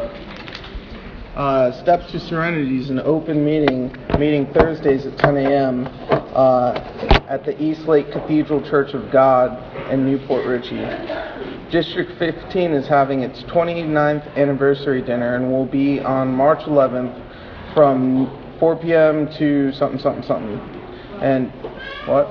Steps to Serenity is an open meeting Thursdays at 10 a.m. At the Eastlake Cathedral Church of God in Newport Richey. District 15 is having its 29th anniversary dinner and will be on March 11th from 4 p.m. to something. And what?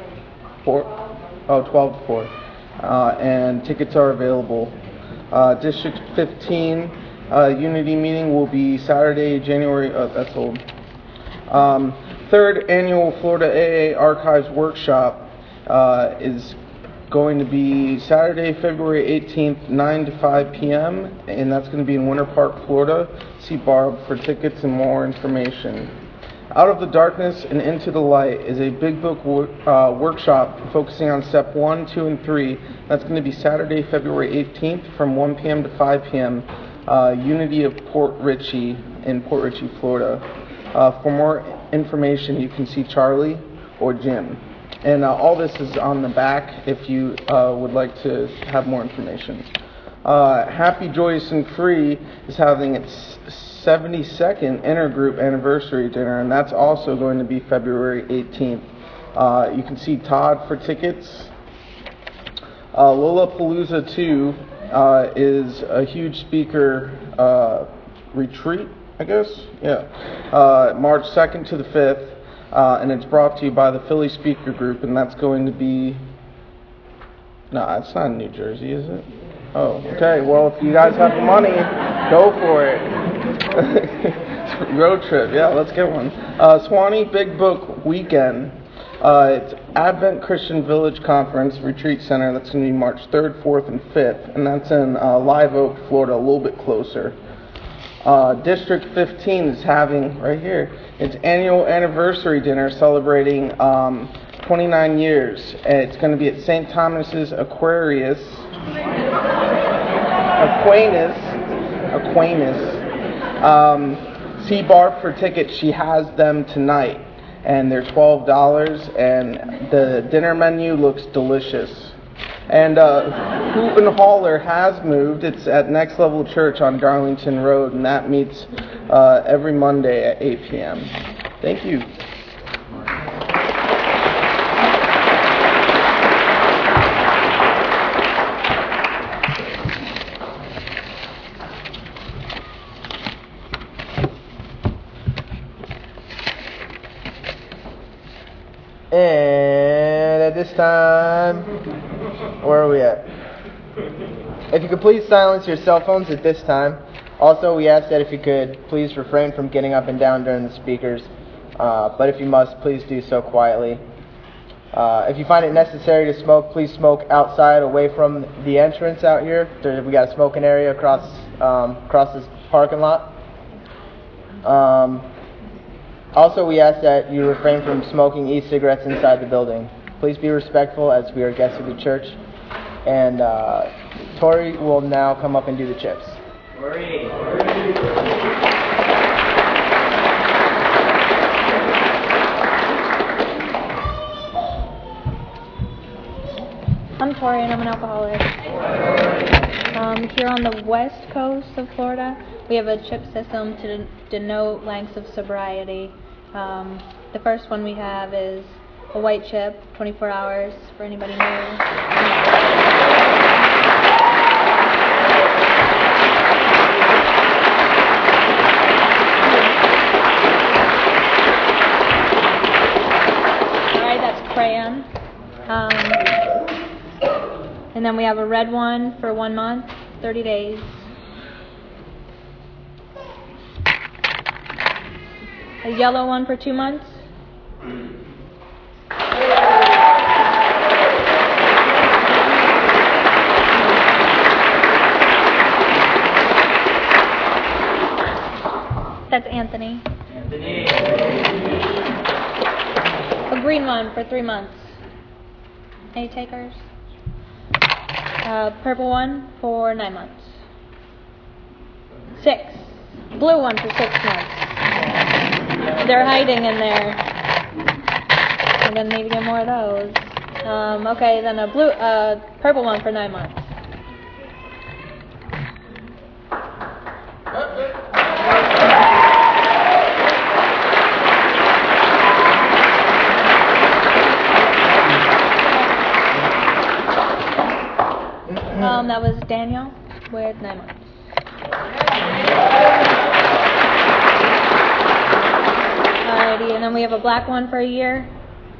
12 to 4. And tickets are available. District 15 Unity meeting will be Saturday, January. That's old. Third annual Florida AA Archives Workshop is going to be Saturday, February 18th, 9 to 5 p.m., and that's going to be in Winter Park, Florida. See Barb for tickets and more information. Out of the Darkness and Into the Light is a big book workshop focusing on step 1, 2, and 3. That's going to be Saturday, February 18th from 1 p.m. to 5 p.m. Unity of Port Richey in Port Richey, Florida. For more information, you can see Charlie or Jim. And all this is on the back if you would like to have more information. Happy, Joyous, and Free is having its 72nd intergroup anniversary dinner, and that's also going to be February 18th. You can see Todd for tickets. Lollapalooza 2 is a huge speaker retreat, I guess. Yeah. March 2nd to the 5th. And it's brought to you by the Philly Speaker Group, and that's going to be... No, it's not in New Jersey, is it? Oh, okay. Well, if you guys have the money, go for it. Road trip, yeah, let's get one. Swanee Big Book Weekend. It's Advent Christian Village Conference Retreat Center. That's going to be March 3rd, 4th, and 5th, and that's in Live Oak, Florida, a little bit closer. District 15 is having, right here, its annual anniversary dinner celebrating 29 years. It's going to be at St. Thomas's Aquinas. See Barb for tickets. She has them tonight, and they're $12, and the dinner menu looks delicious. And Hoop and Holler has moved. It's at Next Level Church on Darlington Road, and that meets every Monday at 8 p.m. Thank you. And at this time, where are we at? If you could please silence your cell phones at this time. Also, we ask that if you could please refrain from getting up and down during the speakers. But if you must, please do so quietly. If you find it necessary to smoke, please smoke outside, away from the entrance out here. We got a smoking area across this parking lot. Also, we ask that you refrain from smoking e-cigarettes inside the building. Please be respectful as we are guests of the church. And Tori will now come up and do the chips. Tori. I'm Tori and I'm an alcoholic. Here on the west coast of Florida, we have a chip system to denote lengths of sobriety. The first one we have is a white chip, 24 hours for anybody new. Crayon. And then we have a red one for 1 month, 30 days. A yellow one for 2 months. That's Anthony. A green one for 3 months. Any takers? Purple one for 9 months. 6. Blue one for 6 months. They're hiding in there. I'm gonna need to get more of those. Okay, then a purple one for 9 months. That was Daniel with 9 months. Alrighty, and then we have a black one for a year.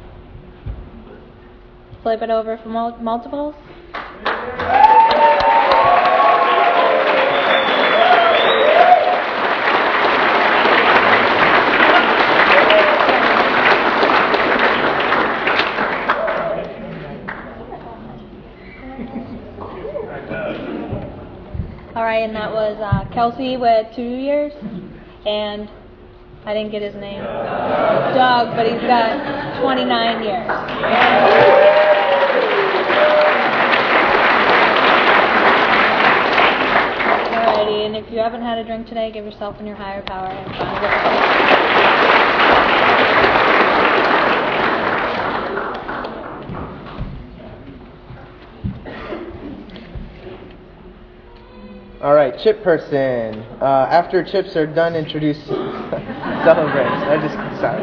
Flip it over for multiples. Alright, and that was Kelsey with 2 years, and I didn't get his name. Doug, but he's got 29 years. Alrighty, and if you haven't had a drink today, give yourself and your higher power a round of applause. All right, chip person. After chips are done, introduce celebrants. I just sorry.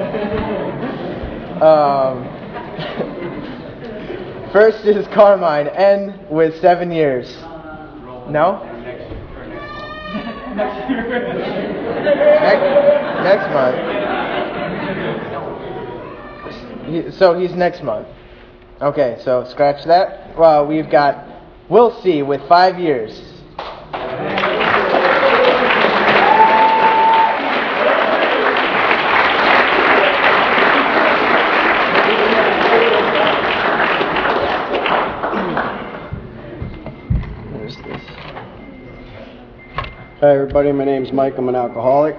First is Carmine, N with 7 years. No? Next month. So he's next month. Okay, so scratch that. Well, we've got Will C with 5 years. Hi everybody, my name's Mike, I'm an alcoholic.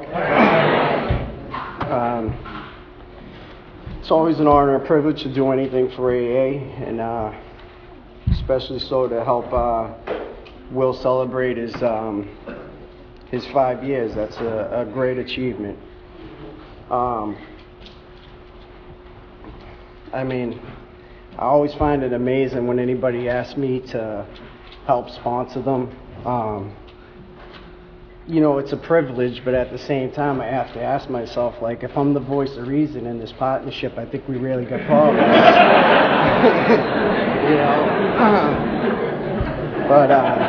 It's always an honor and a privilege to do anything for AA, and especially so to help Will celebrate his 5 years. That's a great achievement. I mean, I always find it amazing when anybody asks me to help sponsor them. You know, it's a privilege, but at the same time, I have to ask myself, like, if I'm the voice of reason in this partnership, I think we really got problems. You know? But,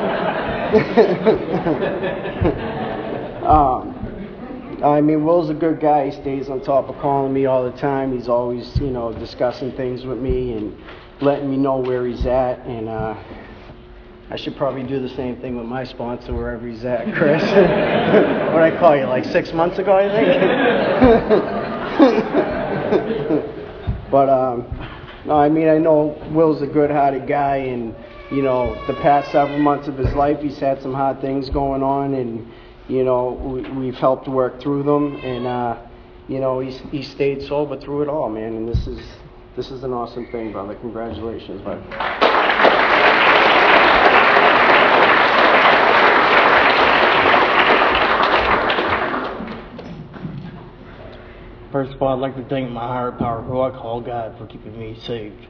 I mean, Will's a good guy. He stays on top of calling me all the time. He's always, you know, discussing things with me and letting me know where he's at, and, I should probably do the same thing with my sponsor wherever he's at, Chris. What did I call you, like 6 months ago, I think? But, no, I mean, I know Will's a good-hearted guy, and, you know, the past several months of his life, he's had some hard things going on, and, you know, we've helped work through them, and, you know, he stayed sober through it all, man, and this is an awesome thing, brother. Congratulations, bud. First of all, I'd like to thank my higher power, who I call God, for keeping me saved.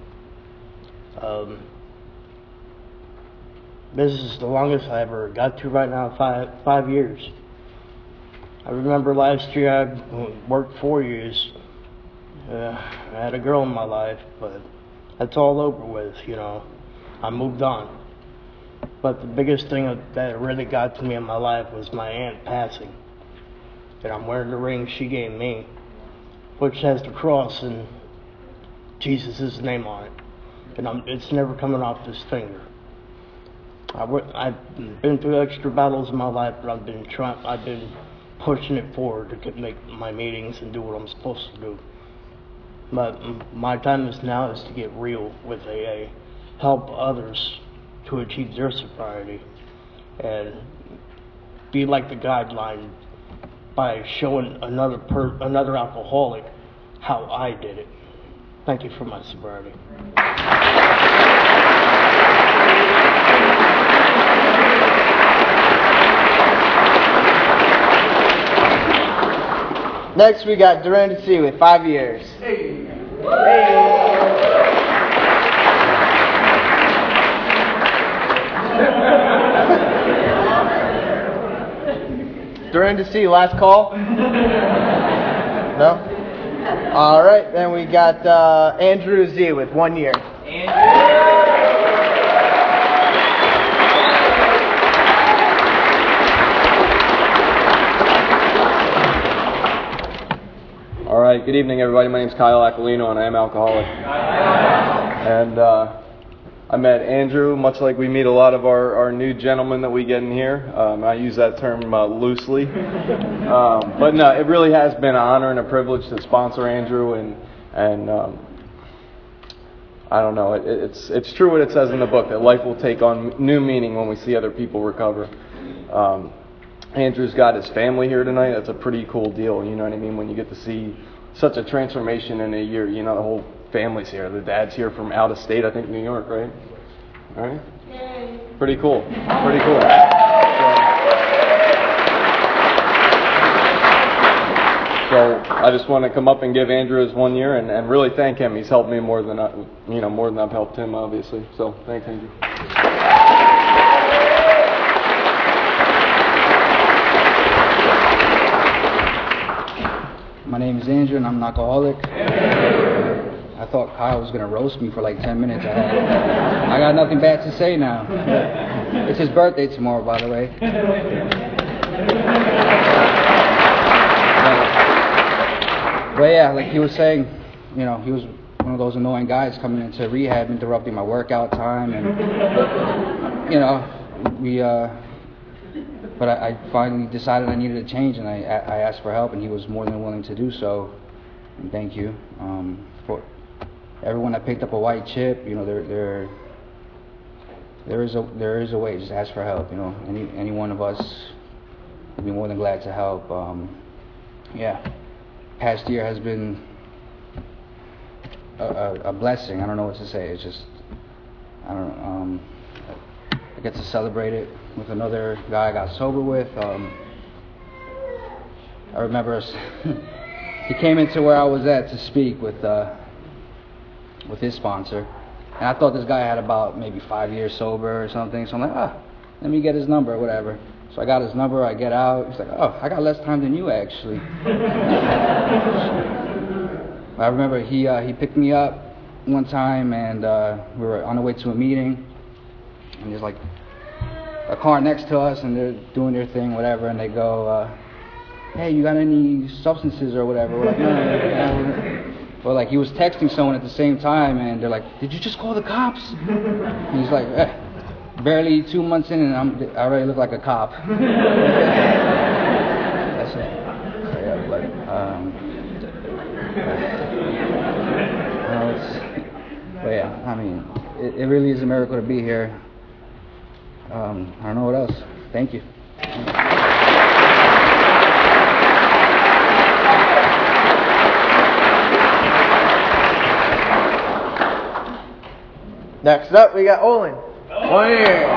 This is the longest I ever got to right now, 5 years. I remember last year I worked 4 years. I had a girl in my life, but that's all over with, you know. I moved on. But the biggest thing that really got to me in my life was my aunt passing. And I'm wearing the ring she gave me, which has the cross and Jesus' name on it. And it's never coming off this finger. I've been through extra battles in my life, but I've been pushing it forward to make my meetings and do what I'm supposed to do. But my time now is to get real with AA, help others to achieve their sobriety, and be like the guideline by showing another alcoholic how I did it. Thank you for my sobriety. Next, we got Durand C with 5 years. Hey. Duran to see, last call? No? All right, then we got Andrew Z with 1 year. All right, good evening, everybody. My name's Kyle Aquilino, and I am alcoholic. And I met Andrew, much like we meet a lot of our new gentlemen that we get in here. I use that term loosely. But no, it really has been an honor and a privilege to sponsor Andrew, and I don't know, it's true what it says in the book, that life will take on new meaning when we see other people recover. Andrew's got his family here tonight. That's a pretty cool deal, you know what I mean, when you get to see such a transformation in a year. You know, the whole family's here. The dad's here from out of state, I think New York, right? All right? Yay. Pretty cool. Pretty cool. So I just want to come up and give Andrew his 1 year and really thank him. He's helped me more than I've helped him, obviously. So thanks, Andrew. My name is Andrew, and I'm an alcoholic. I thought Kyle was going to roast me for like 10 minutes. I got nothing bad to say now. It's his birthday tomorrow, by the way. But yeah, like he was saying, you know, he was one of those annoying guys coming into rehab, interrupting my workout time, and you know, But I finally decided I needed a change, and I asked for help, and he was more than willing to do so. And thank you for everyone that picked up a white chip. You know, there is a way. Just ask for help. You know, any one of us would be more than glad to help. Yeah, past year has been a blessing. I don't know what to say. It's just I get to celebrate it with another guy I got sober with. I remember he came into where I was at to speak with his sponsor, and I thought this guy had about maybe 5 years sober or something. So I'm like, let me get his number or whatever. So I got his number. I get out. He's like, I got less time than you actually. I remember he picked me up one time, and we were on the way to a meeting, and there's like a car next to us, and they're doing their thing, whatever, and they go, hey, you got any substances or whatever? We're like, no. Or like he was texting someone at the same time, and they're like, did you just call the cops? And he's like, barely 2 months in, and I already look like a cop. That's it. So yeah, but yeah, I mean, it really is a miracle to be here. I don't know what else. Thank you. Next up, we got Olin. 1 year.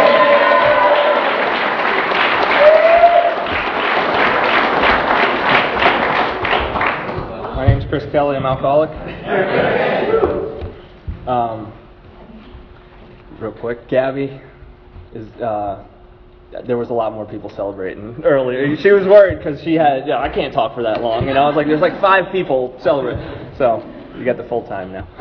My name's Chris Kelly. I'm alcoholic. Real quick, Gabby is. There was a lot more people celebrating earlier. She was worried because she had. I can't talk for that long, and I was like, "There's like 5 people celebrating." So you got the full time now.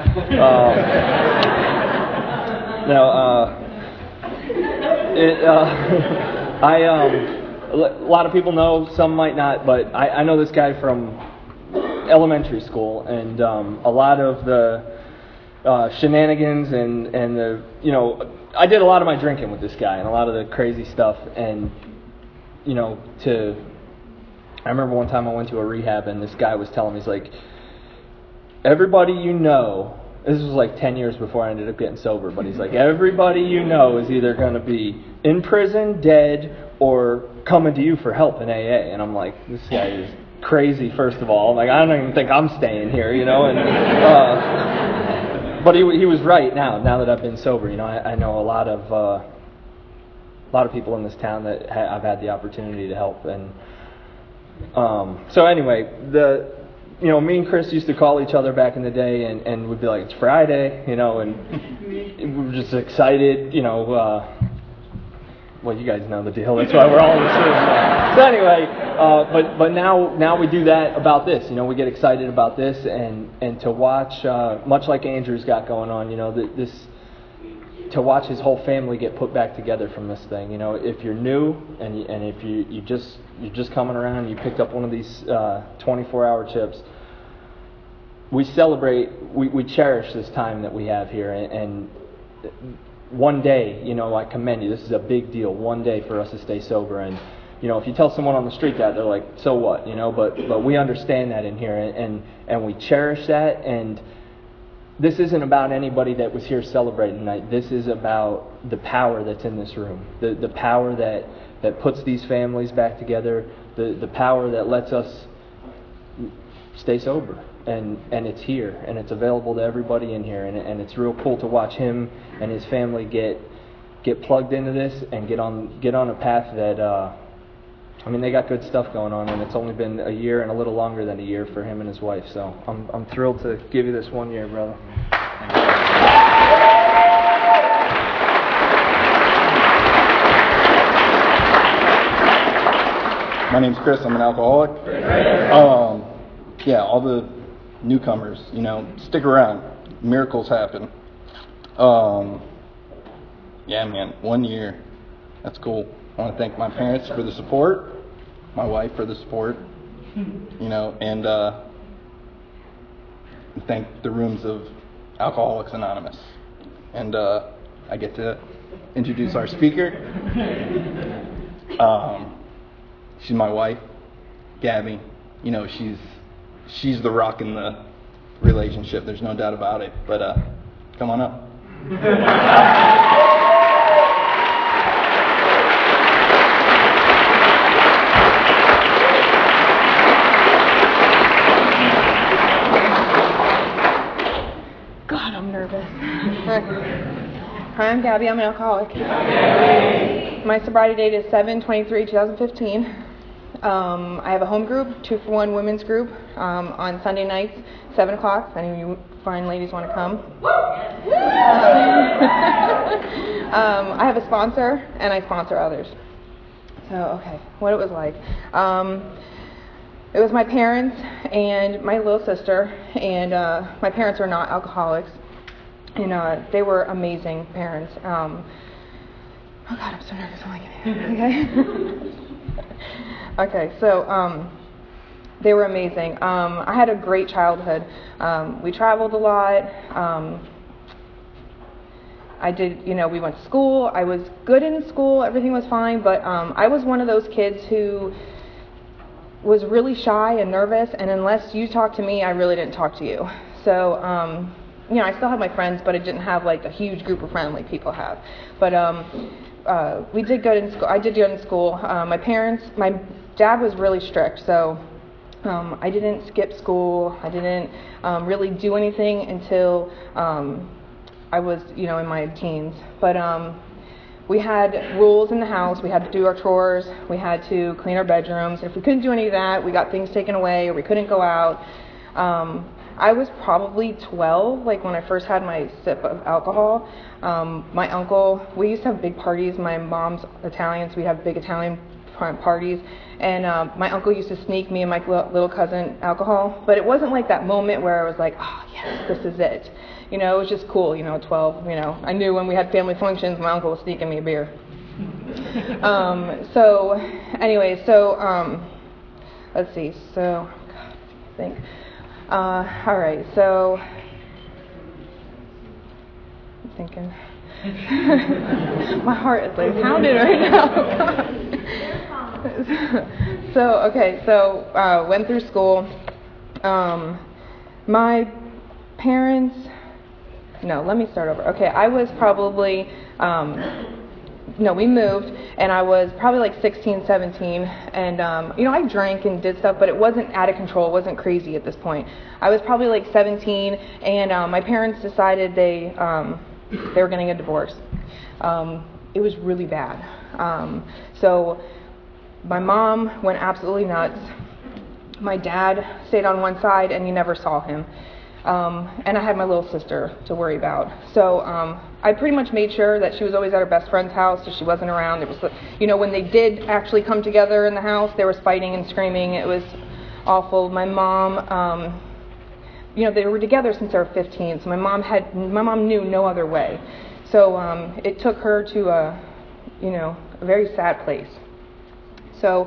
A lot of people know, some might not, but I know this guy from elementary school, and a lot of the shenanigans and the, I did a lot of my drinking with this guy and a lot of the crazy stuff, and I remember one time I went to a rehab, and this guy was telling me, he's like, everybody you know, this was like 10 years before I ended up getting sober, but he's like, everybody you know is either going to be in prison, dead, or coming to you for help in AA. And I'm like, this guy is crazy, first of all. Like, I don't even think I'm staying here, and but he was right now that I've been sober. I know a lot of people in this town that I've had the opportunity to help. And so anyway, me and Chris used to call each other back in the day, and we'd be like, it's Friday, and we were just excited, well, you guys know the deal. That's why we're all in the same. So anyway, but now we do that about this. You know, we get excited about this, and to watch, much like Andrew's got going on. You know, this to watch his whole family get put back together from this thing. You know, if you're new and if you're just coming around, and you picked up one of these 24-hour chips. We celebrate, we cherish this time that we have here, and one day, you know, I commend you. This is a big deal. One day for us to stay sober, and you know, if you tell someone on the street that, they're like, so what, you know? But we understand that in here, and we cherish that. And this isn't about anybody that was here celebrating tonight. This is about the power that's in this room, the power that puts these families back together, the power that lets us stay sober. And it's here, and it's available to everybody in here, and it's real cool to watch him and his family get plugged into this and get on a path that I mean, they got good stuff going on, and it's only been a year and a little longer than a year for him and his wife. So I'm thrilled to give you this 1 year, brother. My name's Chris. I'm an alcoholic. Yeah, all the newcomers, you know, stick around. Miracles happen. Yeah, man, 1 year. That's cool. I want to thank my parents for the support, my wife for the support, you know, and thank the rooms of Alcoholics Anonymous. And I get to introduce our speaker. She's my wife, Gabby. You know, she's the rock in the relationship. There's no doubt about it. But come on up. God, I'm nervous. Hi, I'm Gabby. I'm an alcoholic. My sobriety date is 7/23/2015. I have a home group, 2-for-1 women's group, on Sunday nights, 7 o'clock, if any of you fine ladies want to come. I have a sponsor, and I sponsor others. So, okay, what it was like. It was my parents and my little sister, and my parents were not alcoholics, and they were amazing parents. Oh God, I'm so nervous. I'm like, okay. Okay, so they were amazing. I had a great childhood. We traveled a lot. We went to school. I was good in school. Everything was fine, but I was one of those kids who was really shy and nervous, and unless you talked to me, I really didn't talk to you. So, I still had my friends, but I didn't have like a huge group of friends like people have. But we did good in school. I did good in school. My dad was really strict, so I didn't skip school. I didn't really do anything until I was, in my teens. But we had rules in the house. We had to do our chores. We had to clean our bedrooms. If we couldn't do any of that, we got things taken away, or we couldn't go out. I was probably 12, like when I first had my sip of alcohol. My uncle, we used to have big parties. My mom's Italian, so we'd have big Italian parties. And my uncle used to sneak me and my little cousin alcohol. But it wasn't like that moment where I was like, oh, yes, this is it. It was just cool, 12, I knew when we had family functions, my uncle was sneaking me a beer. Let's see, I think. All right, so, I'm thinking. My heart is like pounding right now. So went through school. My parents... No, let me start over. Okay, I was probably, we moved, and I was probably like 16, 17, and, I drank and did stuff, but it wasn't out of control. It wasn't crazy at this point. I was probably like 17, and my parents decided they were getting a divorce. It was really bad. So my mom went absolutely nuts. My dad stayed on one side, and you never saw him. And I had my little sister to worry about. So I pretty much made sure that she was always at her best friend's house if she wasn't around. It was, when they did actually come together in the house, there was fighting and screaming. It was awful. My mom, they were together since they were 15, so my mom knew no other way. So it took her to a very sad place. So,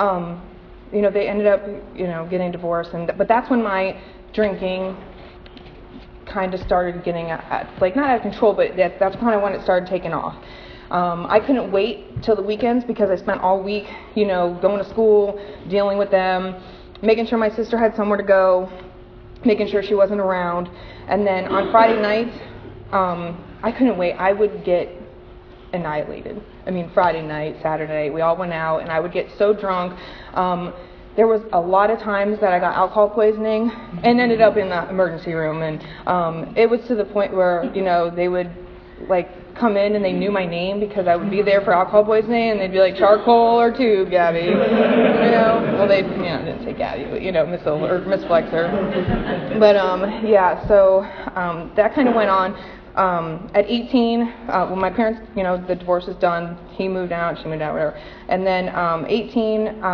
they ended up, getting divorced, but that's when my drinking kind of started getting not out of control, but that's kind of when it started taking off. I couldn't wait till the weekends because I spent all week, going to school, dealing with them, making sure my sister had somewhere to go, making sure she wasn't around. And then on Friday nights, I couldn't wait. I would get annihilated. Friday night, Saturday, we all went out, and I would get so drunk. There was a lot of times that I got alcohol poisoning and ended up in the emergency room. And it was to the point where, they would, come in and they knew my name because I would be there for alcohol poisoning, and they'd be like, charcoal or tube, Gabby. Well, they, didn't say Gabby, but, Miss Flexer. But, so that kind of went on. At 18, when my parents, the divorce was done, he moved out, she moved out, whatever. And then 18,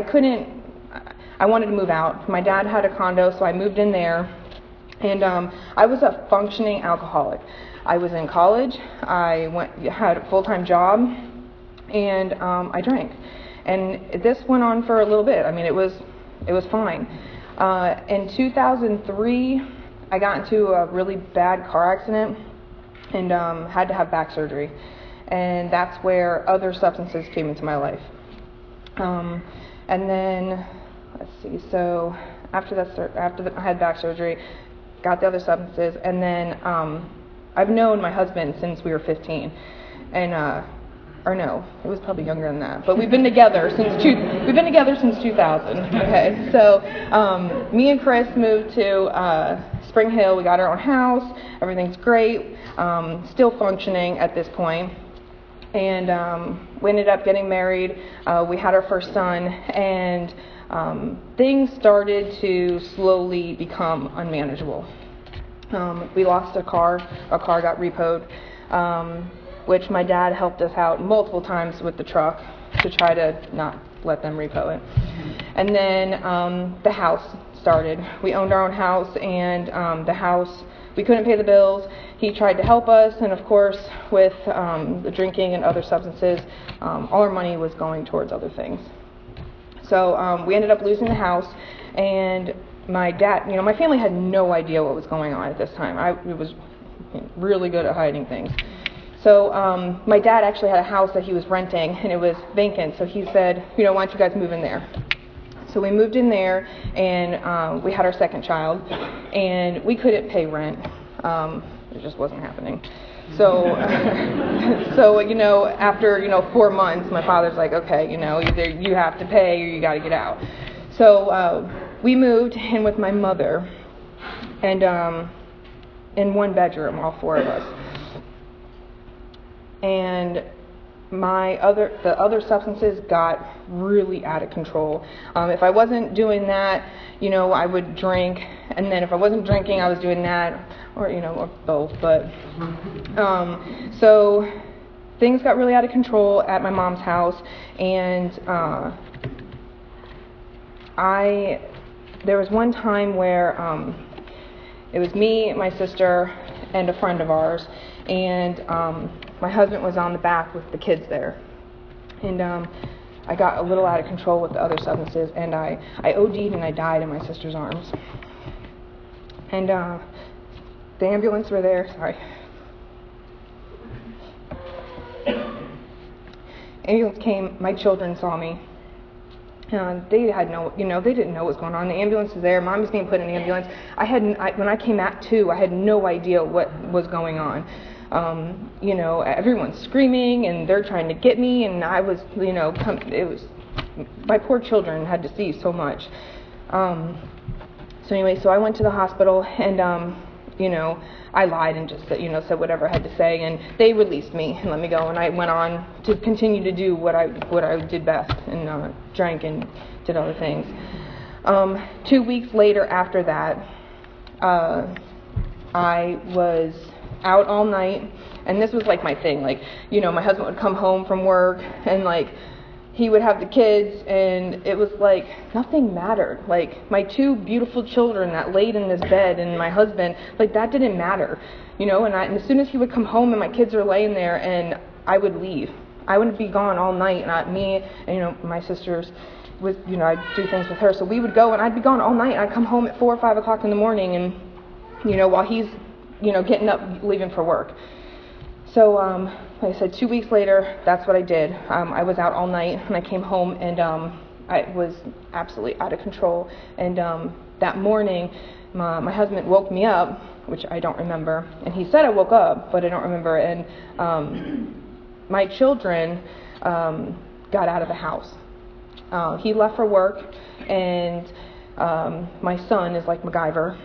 I wanted to move out. My dad had a condo, so I moved in there. And I was a functioning alcoholic. I was in college, I had a full-time job, and I drank. And this went on for a little bit. It was fine. In 2003, I got into a really bad car accident and had to have back surgery. And that's where other substances came into my life. And then, let's see, so after I had back surgery, got the other substances, and then I've known my husband since we were 15. And or no, it was probably younger than that. But we've been together since 2000. Okay, so me and Chris moved to Spring Hill. We got our own house. Everything's great. Still functioning at this point. And we ended up getting married. We had our first son, and things started to slowly become unmanageable. We lost a car. Our car got repoed. Which my dad helped us out multiple times with the truck to try to not let them repo it. And then the house started. We owned our own house, and the house, we couldn't pay the bills. He tried to help us, and of course, with the drinking and other substances, all our money was going towards other things. So we ended up losing the house, and my dad, my family had no idea what was going on at this time. I was really good at hiding things. So my dad actually had a house that he was renting, and it was vacant. So he said, why don't you guys move in there? So we moved in there, and we had our second child, and we couldn't pay rent. It just wasn't happening. So, after 4 months, my father's like, okay, either you have to pay or you got to get out. So we moved in with my mother, and in one bedroom, all four of us. And the other substances got really out of control. If I wasn't doing that, I would drink, and then if I wasn't drinking, I was doing that, or or both. But so things got really out of control at my mom's house, and there was one time where it was me, my sister, and a friend of ours, and my husband was on the back with the kids there. And I got a little out of control with the other substances, and I OD'd and I died in my sister's arms. And the ambulance were there, sorry. Ambulance came, my children saw me. They had they didn't know what was going on. The ambulance was there. Mom was being put in the ambulance. When I came out too, I had no idea what was going on. Everyone's screaming and they're trying to get me, and I was, it was, my poor children had to see so much. So I went to the hospital, and, I lied and just said whatever I had to say, and they released me and let me go, and I went on to continue to do what I did best, and drank and did other things. 2 weeks later after that, I was out all night, and this was like my thing. Like, you know, my husband would come home from work, and like he would have the kids, and it was like nothing mattered. Like my two beautiful children that laid in this bed, and my husband, like that didn't matter, you know. And as soon as he would come home and my kids were laying there, and I would leave. I wouldn't be gone all night. Not me, and you know, my sisters was, you know, I'd do things with her, so we would go, and I'd be gone all night. And I'd come home at 4 or 5 o'clock in the morning, and you know, while he's, you know, getting up, leaving for work. So, like I said, 2 weeks later, that's what I did. I was out all night, and I came home, and I was absolutely out of control. And that morning, my husband woke me up, which I don't remember. And he said I woke up, but I don't remember. And my children got out of the house. He left for work, and my son is like MacGyver.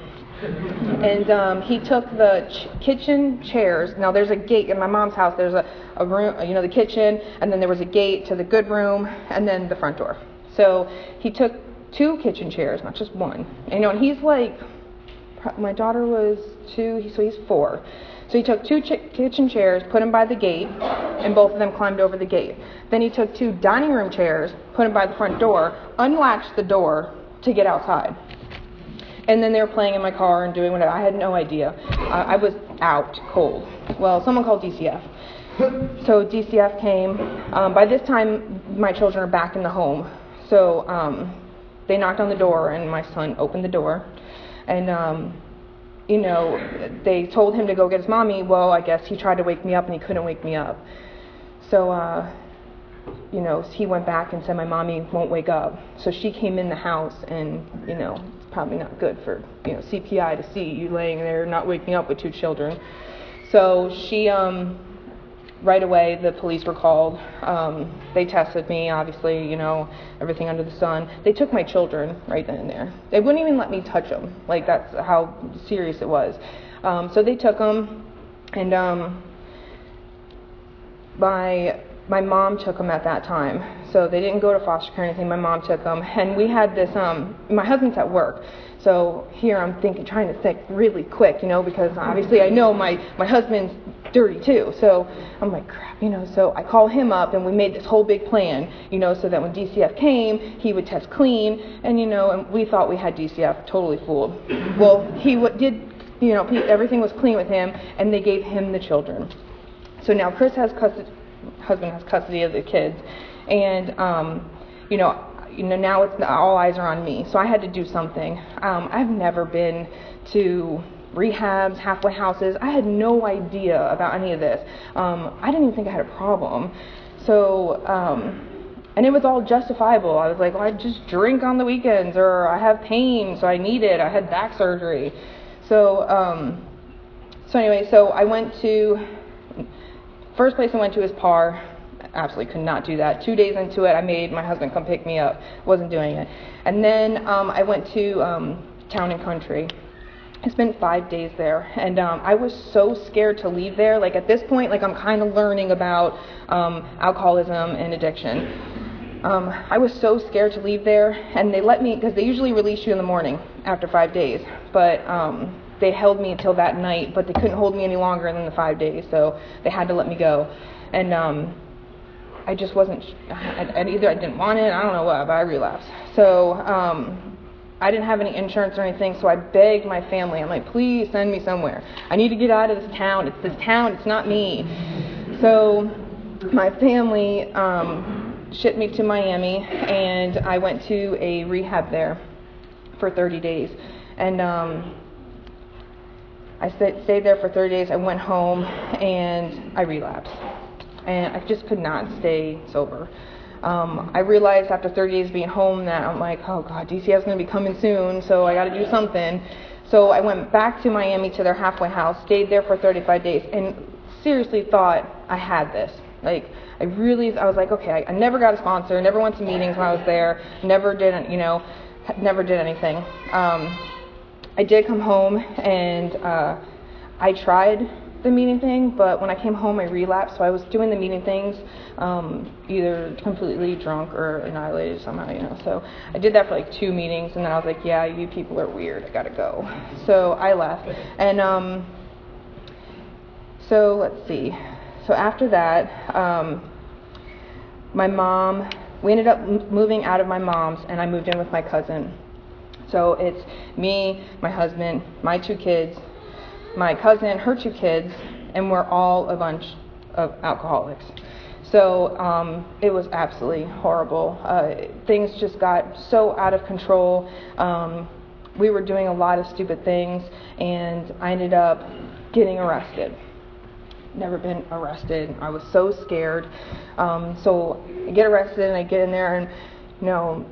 And he took the kitchen chairs. Now there's a gate in my mom's house. There's a room, you know, the kitchen, and then there was a gate to the good room, and then the front door. So he took 2 kitchen chairs, not just one. And, you know, and he's like, my daughter was 2, so he's 4. So he took 2 kitchen chairs, put them by the gate, and both of them climbed over the gate. Then he took 2 dining room chairs, put them by the front door, unlatched the door to get outside. And then they were playing in my car and doing whatever. I had no idea. I was out cold. Well, someone called DCF. So DCF came. By this time, my children are back in the home. So they knocked on the door, and my son opened the door. And, you know, they told him to go get his mommy. Well, I guess he tried to wake me up, and he couldn't wake me up. So, you know, he went back and said my mommy won't wake up. So she came in the house, and, you know, it's probably not good for, you know, CPI to see you laying there not waking up with 2 children. So she, right away, the police were called. They tested me, obviously, you know, everything under the sun. They took my children right then and there. They wouldn't even let me touch them. Like, that's how serious it was. So they took them, and my mom took them at that time. So they didn't go to foster care or anything. My mom took them. And we had this, my husband's at work. So here I'm trying to think really quick, you know, because obviously I know my husband's dirty too. So I'm like, crap, you know. So I call him up, and we made this whole big plan, you know, so that when DCF came, he would test clean. And, you know, and we thought we had DCF totally fooled. Well, he did, you know, everything was clean with him, and they gave him the children. So now Chris has custody. Husband has custody of the kids, and you know now it's all eyes are on me. So I had to do something. I've never been to rehabs, halfway houses. I had no idea about any of this. I didn't even think I had a problem. So and it was all justifiable. I was like, well, I just drink on the weekends, or I have pain, so I need it. I had back surgery. So anyway, so I went to. First place I went to is PAR. Absolutely could not do that. 2 days into it, I made my husband come pick me up. Wasn't doing it. And then I went to Town and Country. I spent 5 days there, and I was so scared to leave there. Like at this point, like I'm kind of learning about alcoholism and addiction. I was so scared to leave there, and they let me, because they usually release you in the morning after 5 days. But they held me until that night, but they couldn't hold me any longer than the 5 days, so they had to let me go. And I just wasn't, either I didn't want it, I don't know what, but I relapsed. So I didn't have any insurance or anything, so I begged my family. I'm like, please send me somewhere. I need to get out of this town. It's this town, it's not me. So my family shipped me to Miami, and I went to a rehab there for 30 days. And I stayed there for 30 days. I went home, and I relapsed. And I just could not stay sober. I realized after 30 days being home that I'm like, oh God, DCF's going to be coming soon, so I got to do something. So I went back to Miami to their halfway house, stayed there for 35 days, and seriously thought I had this. Like, I was like, okay, I never got a sponsor, never went to meetings when I was there, never did anything. I did come home, and I tried the meeting thing, but when I came home, I relapsed. So I was doing the meeting things, either completely drunk or annihilated somehow, you know. So I did that for like 2 meetings, and then I was like, yeah, you people are weird. I gotta go. So I left. And so let's see. So after that, my mom, we ended up moving out of my mom's, and I moved in with my cousin. So it's me, my husband, my 2 kids, my cousin, her 2 kids, and we're all a bunch of alcoholics. So it was absolutely horrible. Things just got so out of control. We were doing a lot of stupid things, and I ended up getting arrested. Never been arrested. I was so scared. So I get arrested, and I get in there, and you know,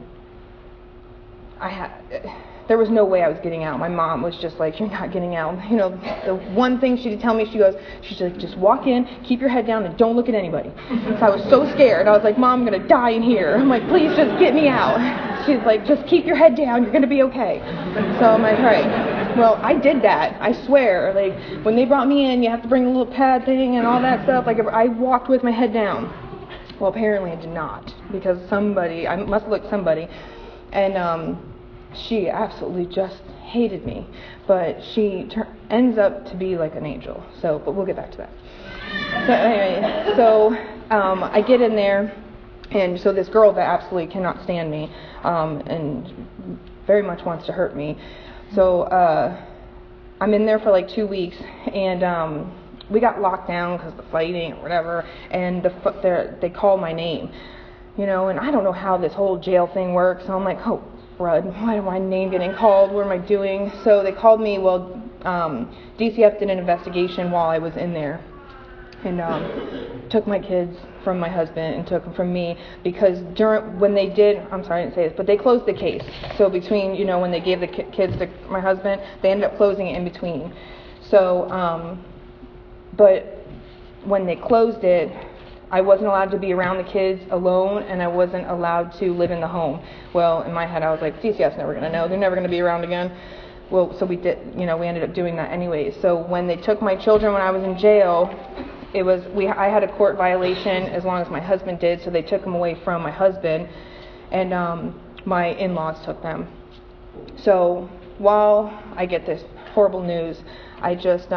there was no way I was getting out. My mom was just like, you're not getting out. You know, the one thing she did tell me, she's like, just walk in, keep your head down, and don't look at anybody. So I was so scared. I was like, Mom, I'm going to die in here. I'm like, please just get me out. She's like, just keep your head down, you're going to be okay. So I'm like, all right. Well, I did that. I swear. Like, when they brought me in, you have to bring a little pad thing and all that stuff. Like, I walked with my head down. Well, apparently I did not, because I must have looked somebody. And she absolutely just hated me, but she ends up to be like an angel. So, but we'll get back to that. So anyway, I get in there, and so this girl that absolutely cannot stand me, and very much wants to hurt me. So I'm in there for like 2 weeks, and we got locked down because of the fighting or whatever, and they call my name, you know, and I don't know how this whole jail thing works. So I'm like, oh, crud, why is my name getting called? What am I doing? So they called me. Well, DCF did an investigation while I was in there, and took my kids from my husband and took them from me, because when they did, I'm sorry I didn't say this, but they closed the case. So between, you know, when they gave the kids to my husband, they ended up closing it in between. So, but when they closed it, I wasn't allowed to be around the kids alone, and I wasn't allowed to live in the home. Well, in my head, I was like, DCF's never going to know. They're never going to be around again. Well, so we ended up doing that anyway. So when they took my children when I was in jail, I had a court violation as long as my husband did, so they took them away from my husband, and my in-laws took them. So while I get this horrible news, I just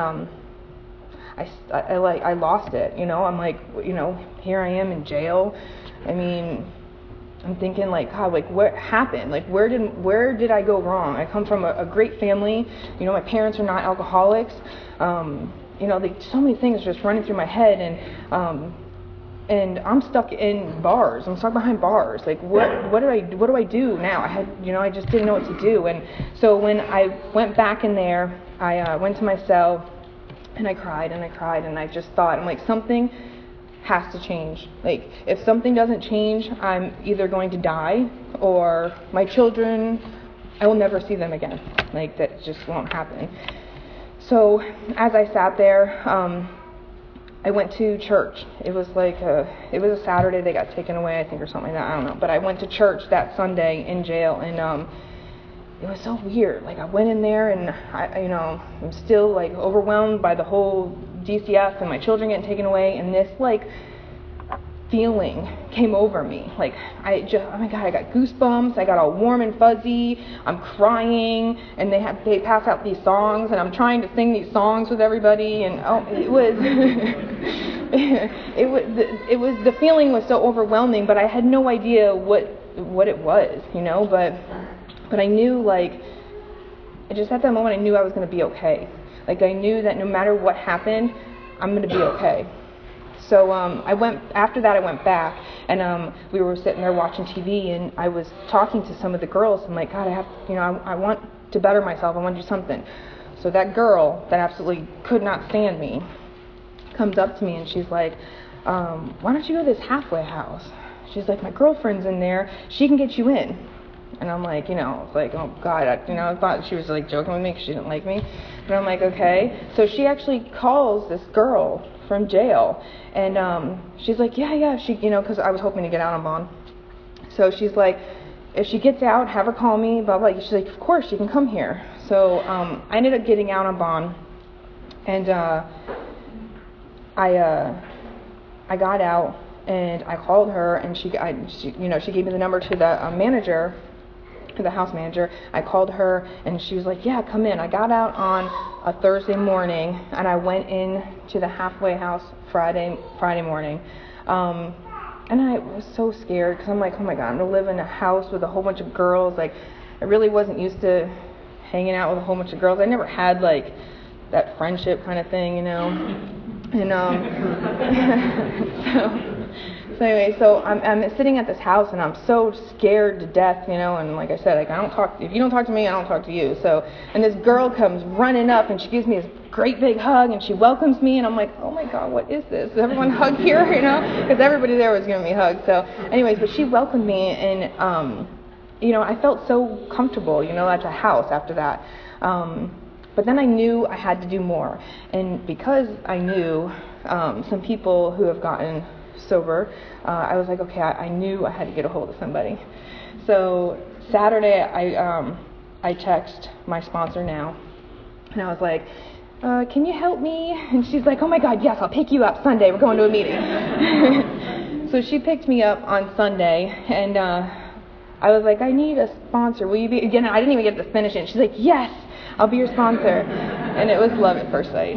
I lost it, you know. I'm like, you know, here I am in jail. I mean, I'm thinking like, God, like what happened? Like where did I go wrong? I come from a great family. You know, my parents are not alcoholics. You know, so many things just running through my head, and I'm stuck in bars. I'm stuck behind bars. Like what do I do now? I just didn't know what to do. And so when I went back in there, I went to my cell. And I cried and I cried, and I just thought, I'm like, something has to change. Like, if something doesn't change, I'm either going to die, or my children, I will never see them again. Like, that just won't happen. So as I sat there, I went to church. It was a Saturday. They got taken away, I think, or something like that. I don't know. But I went to church that Sunday in jail, and it was so weird. Like, I went in there, and I'm still like overwhelmed by the whole DCF and my children getting taken away, and this like feeling came over me. Like, oh my God, I got goosebumps. I got all warm and fuzzy. I'm crying, and they pass out these songs, and I'm trying to sing these songs with everybody, and it was the feeling was so overwhelming, but I had no idea what it was, you know, but I knew, like, just at that moment, I knew I was going to be okay. Like, I knew that no matter what happened, I'm going to be okay. So after that, I went back, and we were sitting there watching TV, and I was talking to some of the girls. I'm like, God, I want to better myself. I want to do something. So that girl that absolutely could not stand me comes up to me, and she's like, why don't you go to this halfway house? She's like, my girlfriend's in there. She can get you in. And I'm like, oh God, I thought she was like joking with me because she didn't like me. But I'm like, okay. So she actually calls this girl from jail, and she's like, yeah, she, because I was hoping to get out on bond. So she's like, if she gets out, have her call me, blah, blah. She's like, of course, she can come here. So I ended up getting out on bond, and I got out and I called her, and she gave me the number to the manager, the house manager. I called her and she was like, yeah, come in. I got out on a Thursday morning and I went in to the halfway house Friday morning. And I was so scared because I'm like, oh my God, I'm going to live in a house with a whole bunch of girls. Like, I really wasn't used to hanging out with a whole bunch of girls. I never had like that friendship kind of thing, you know. And so anyway, so I'm sitting at this house and I'm so scared to death, you know. And like I said, like if you don't talk to me, I don't talk to you. So, and this girl comes running up and she gives me this great big hug and she welcomes me, and I'm like, oh my God, what is this? Does everyone hug here, you know? Because everybody there was giving me hugs. So, anyways, but she welcomed me, and you know, I felt so comfortable, you know, at the house after that. But then I knew I had to do more, and because I knew some people who have gotten sober, I was like, okay, I knew I had to get a hold of somebody. So Saturday, I text my sponsor now, and I was like, can you help me? And she's like, oh my God, yes, I'll pick you up Sunday. We're going to a meeting. So she picked me up on Sunday, and I was like, I need a sponsor. Will you be? Again, I didn't even get to finish it. She's like, yes, I'll be your sponsor. And it was love at first sight.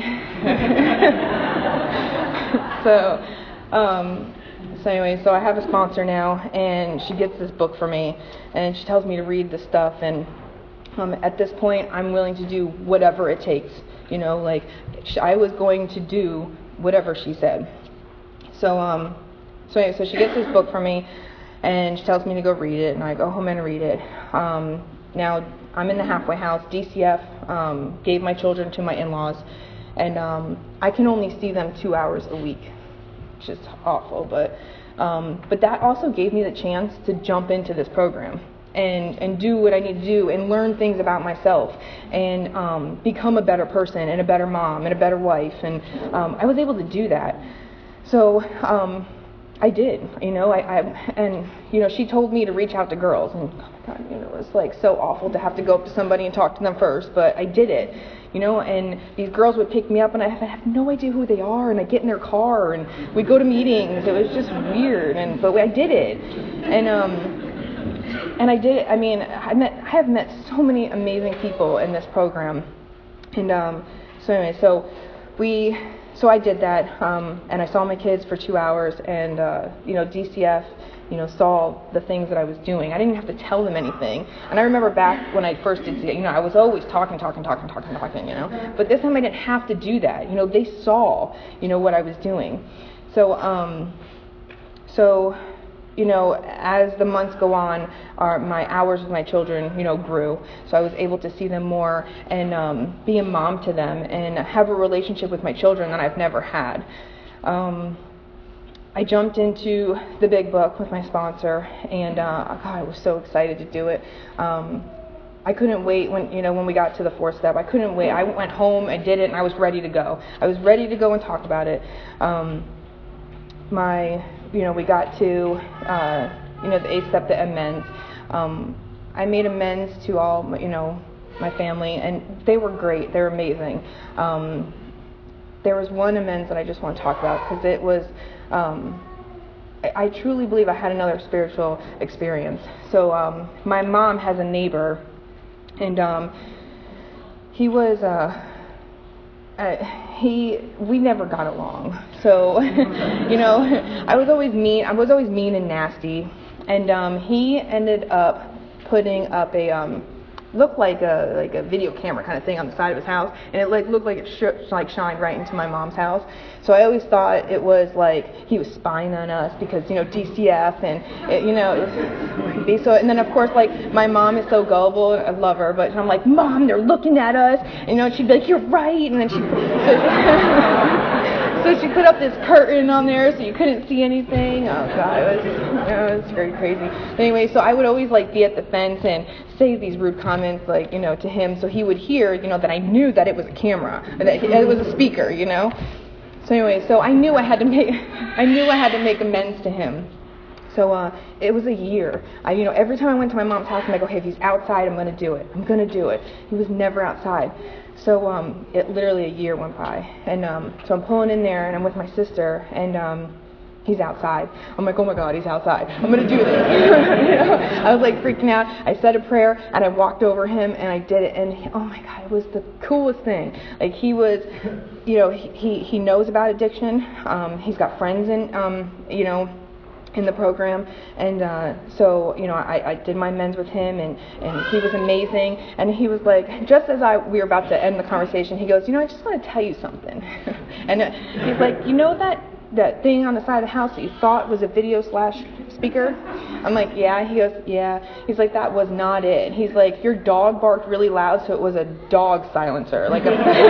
So anyway, so I have a sponsor now, and she gets this book for me, and she tells me to read the stuff, and at this point, I'm willing to do whatever it takes, you know, like, I was going to do whatever she said. So anyway, so she gets this book for me, and she tells me to go read it, and I go home and read it. Now, I'm in the halfway house. DCF gave my children to my in-laws, and I can only see them 2 hours a week, which is awful, but that also gave me the chance to jump into this program and do what I need to do and learn things about myself and become a better person and a better mom and a better wife, and I was able to do that. So I did, you know, and you know, she told me to reach out to girls, and oh my God, you know, it was like so awful to have to go up to somebody and talk to them first, but I did it, you know, and these girls would pick me up, and I have no idea who they are, and I get in their car, and we go to meetings. It was just weird, but I did it, and I did it. I mean, I have met so many amazing people in this program, and so anyway, so I did that, and I saw my kids for 2 hours, and you know, DCF, you know, saw the things that I was doing. I didn't have to tell them anything. And I remember back when I first did DCF, you know, I was always talking, you know. But this time I didn't have to do that. You know, they saw, you know, what I was doing. So you know, as the months go on, my hours with my children, you know, grew. So I was able to see them more and be a mom to them and have a relationship with my children that I've never had. I jumped into the big book with my sponsor, and God, I was so excited to do it. I couldn't wait when we got to the 4th step. I couldn't wait. I went home, I did it, and I was ready to go. I was ready to go and talk about it. We got to, the 8th step, the amends. I made amends to all, you know, my family, and they were great. They were amazing. There was one amends that I just want to talk about because it was, I truly believe I had another spiritual experience. So my mom has a neighbor, and he was, we never got along. So, you know, I was always mean and nasty, and he ended up putting up a looked like a video camera kind of thing on the side of his house, and it looked like it shined right into my mom's house. So I always thought it was like he was spying on us because, you know, DCF, and it, you know, it was creepy. So, and then of course, like, my mom is so gullible. I love her, but I'm like, Mom, they're looking at us, and, you know, she'd be like, you're right, and then so she put up this curtain on there so you couldn't see anything. Oh God, it was very crazy. But anyway, so I would always like be at the fence and say these rude comments, like, you know, to him, so he would hear, you know, that I knew that it was a camera, that it was a speaker, you know. So anyway, so I knew I had to make amends to him. So it was a year. Every time I went to my mom's house, I'm like, okay, if he's outside, I'm going to do it. I'm going to do it. He was never outside. So it literally a year went by. And so I'm pulling in there, and I'm with my sister, and he's outside. I'm like, oh my God, he's outside. I'm going to do this. I was like freaking out. I said a prayer, and I walked over him, and I did it. And oh my God, it was the coolest thing. Like, he was, he knows about addiction. He's got friends in the program, and so I did my men's with him, and he was amazing. And he was like, just as we were about to end the conversation, he goes, I just want to tell you something. And he's like, that thing on the side of the house that you thought was a video / speaker? I'm like, yeah. He goes, yeah. He's like, that was not it. He's like, your dog barked really loud, so it was a dog silencer. Like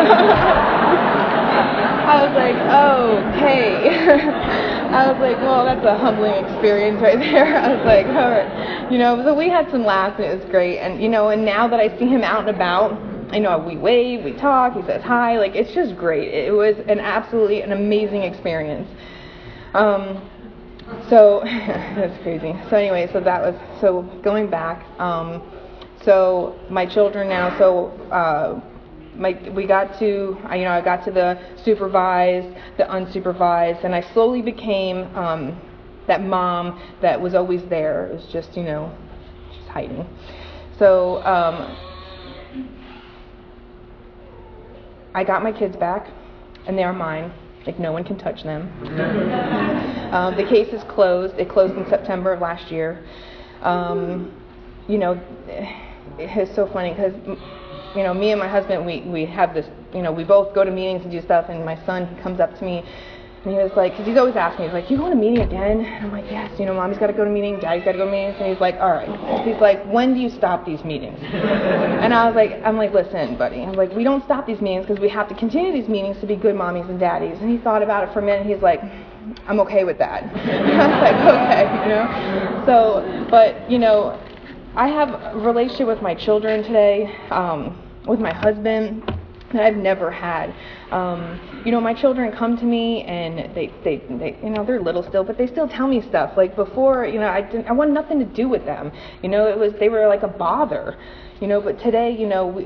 I was like, okay. I was like, well, that's a humbling experience right there. I was like, all right. So we had some laughs, and it was great. And, and now that I see him out and about, we wave, we talk, he says hi, like, it's just great. It was an amazing experience. So, that's crazy. So anyway, so going back, so my children now, I got to the supervised, the unsupervised, and I slowly became that mom that was always there. It was just, just hiding. So, I got my kids back, and they are mine. Like, no one can touch them. The case is closed. It closed in September of last year. It's so funny because, me and my husband, we have this, we both go to meetings and do stuff, and my son, he comes up to me, and he was like, because he's always asking me, he's like, you going to meeting again? And I'm like, yes, mommy's got to go to meeting, daddy's got to go to meetings. And he's like, all right. He's like, when do you stop these meetings? And I'm like, listen, buddy. I'm like, we don't stop these meetings because we have to continue these meetings to be good mommies and daddies. And he thought about it for a minute, and he's like, I'm okay with that. And I was like, okay, So, but, I have a relationship with my children today, with my husband, that I've never had. My children come to me, and they they're little still, but they still tell me stuff. Like before, I wanted nothing to do with them. They were like a bother. But today,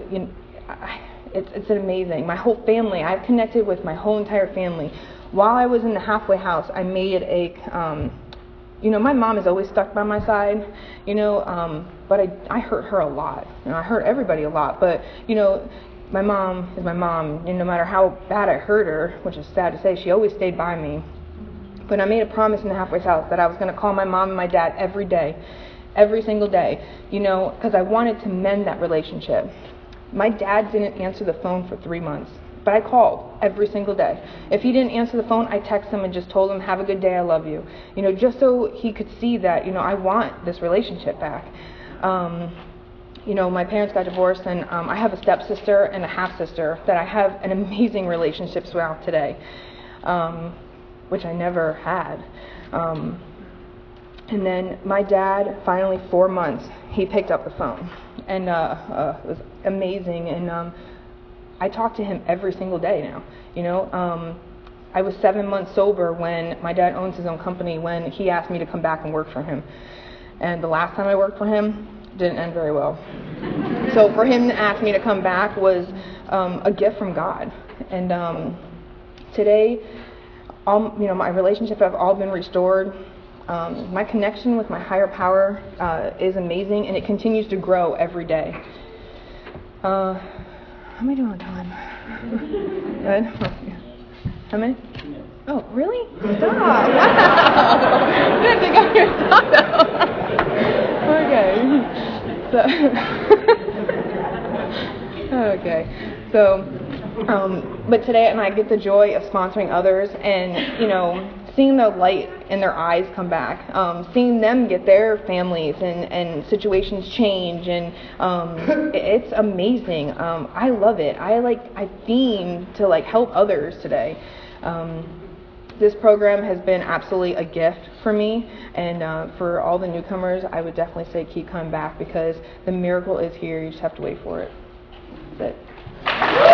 it's amazing. My whole family, I've connected with my whole entire family. While I was in the halfway house, I made my mom is always stuck by my side, but I hurt her a lot. I hurt everybody a lot, but, my mom is my mom, and no matter how bad I hurt her, which is sad to say, she always stayed by me. But I made a promise in the halfway house that I was going to call my mom and my dad every day, every single day, because I wanted to mend that relationship. My dad didn't answer the phone for 3 months, but I called every single day. If he didn't answer the phone, I texted him and just told him, have a good day, I love you. Just so he could see that, I want this relationship back. My parents got divorced, and I have a stepsister and a half-sister that I have an amazing relationship with today, which I never had. And then my dad, finally 4 months, he picked up the phone, and it was amazing. And I talk to him every single day now. I was 7 months sober when my dad owns his own company, when he asked me to come back and work for him. And the last time I worked for him didn't end very well. So for him to ask me to come back was a gift from God. And today, my relationships have all been restored. My connection with my higher power is amazing, and it continues to grow every day. How am I doing on time? Good? How many? Oh, really? Stop! Wow! I didn't think I was going to stop that. Okay. So, but today, and I get the joy of sponsoring others, and seeing the light in their eyes come back, seeing them get their families and situations change, and it's amazing. I love it. I theme to help others today. This program has been absolutely a gift for me, and for all the newcomers, I would definitely say keep coming back, because the miracle is here. You just have to wait for it. That's it.